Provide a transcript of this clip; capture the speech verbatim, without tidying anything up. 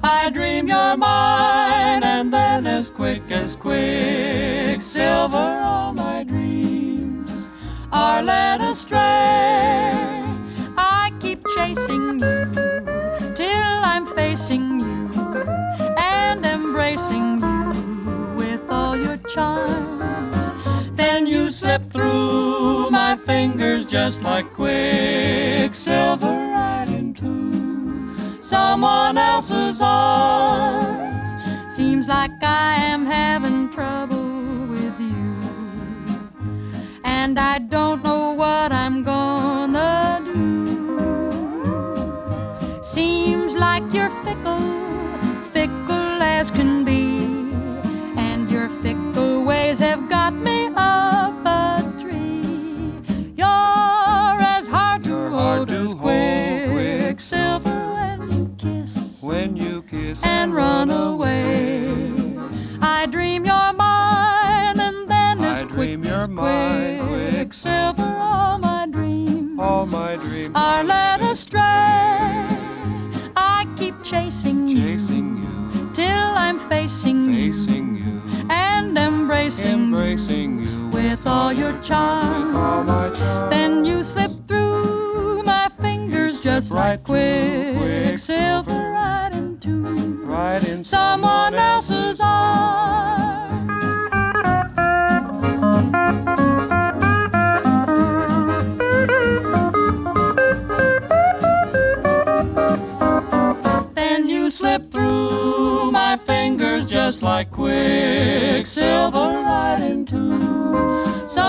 I dream you're mine, and then as quick as quicksilver, all my dreams are led astray. I keep chasing you till I'm facing you and embracing you with all your charms. Then you slip through my fingers just like quicksilver right into someone else's arms. Seems like I am having trouble with you, and I don't know what I'm gonna do. Seems like you're fickle, fickle as can be, and your fickle ways have got me up a tree. You're as hard to You're hold hard to as hold, quicksilver when you kiss, when you kiss and run away. I dream you're mine, and then I as dream quick you're as mine, quicksilver, all my dreams all my dreams are led astray. I keep chasing you, chasing you, till I'm facing, facing you, you and embracing, embracing you you with all your charms. all my charms. Then you slip through my fingers just right like through quicksilver right into right in someone else's arms. Then you slip through my fingers just like quicksilver right into someone